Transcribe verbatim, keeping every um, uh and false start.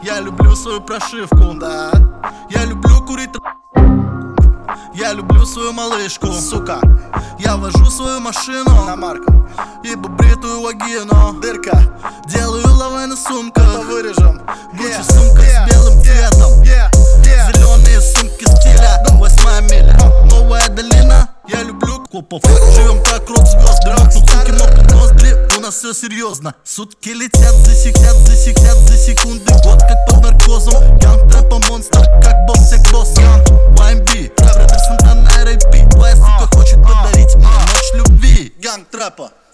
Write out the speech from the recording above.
Я люблю свою прошивку, да. Я люблю курить. Я люблю свою малышку, сука. Я вожу свою машину на марку и бритую вагину. Дырка. Делаю лавэ на сумках. Это вырежем. Гуччи yeah. сумка yeah. с белым цветом yeah. Yeah. Зеленые сумки стиля восьмая миля. Новая долина. Я люблю копов. Живем как рок-звезд. Дракнут суки, мокнут ноздри. У нас все серьезно. Сутки летят, засекят, засекят за секунды. Год как под наркозом. Ганг трэпа монстр, как босс всех боссов. уай эм би, Твоя сука хочет подарить мне ночь любви. Ганг трэпа.